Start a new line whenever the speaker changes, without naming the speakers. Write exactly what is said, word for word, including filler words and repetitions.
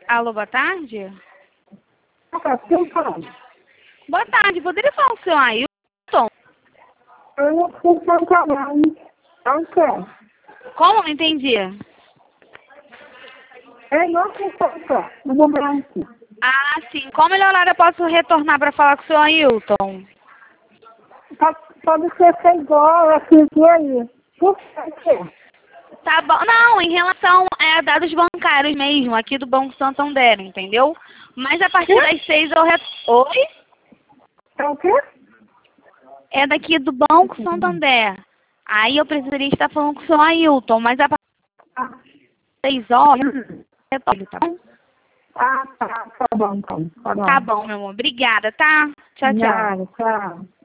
Alô, boa tarde?
Ah, quem fala?
Boa tarde, poderia falar com o senhor Ailton?
Eu não sei cantar mais. Não quer.
Como? Não entendi.
Eu não sei cantar. No momento.
Ah, sim. Qual melhor horário eu posso retornar para falar com o senhor Ailton?
Pode, pode ser seis horas, cinco aí. Por quê?
Tá bom. Não, em relação a dados bancários mesmo, aqui do Banco Santander, entendeu? Mas a partir das seis eu retorno. Oi?
É o quê?
É daqui do Banco Santander. Aí eu precisaria estar falando com o senhor Ailton, mas a partir
Ah,
das seis horas
hum.
eu retorno, tá bom?
Ah, tá. Tá bom, então. Tá bom.
Tá bom, meu amor. Obrigada, tá? Tchau, tchau.
Nada, tchau.